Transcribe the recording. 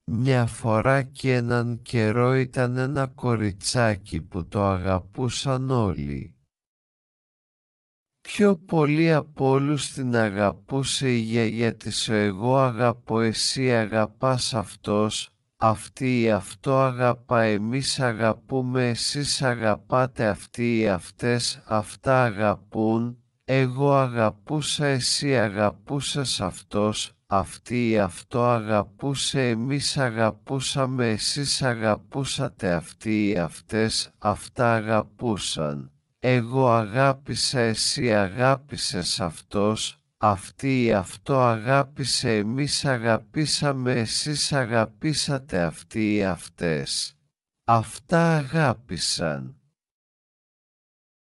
Μια φορά και έναν καιρό ήταν ένα κοριτσάκι που το αγαπούσαν όλοι. Πιο πολύ από όλους την αγαπούσε η γιαγιά της. Εγώ αγαπώ, εσύ αγαπάς, αυτός, αυτή ή αυτό αγαπά, εμείς αγαπούμε, εσείς αγαπάτε, αυτοί ή αυτές, αυτά αγαπούν, εγώ αγαπούσα, εσύ αγαπούσες, αυτός, αυτή ή αυτό αγαπούσε, εμείς αγαπούσαμε, εσείς αγαπούσατε, αυτοί ή αυτές, αυτά αγαπούσαν. Εγώ αγάπησα, εσύ αγάπησες, αυτός, αυτή ή αυτό αγάπησε, εμείς αγαπήσαμε, εσείς αγαπήσατε, αυτοί ή αυτές. Αυτά αγάπησαν.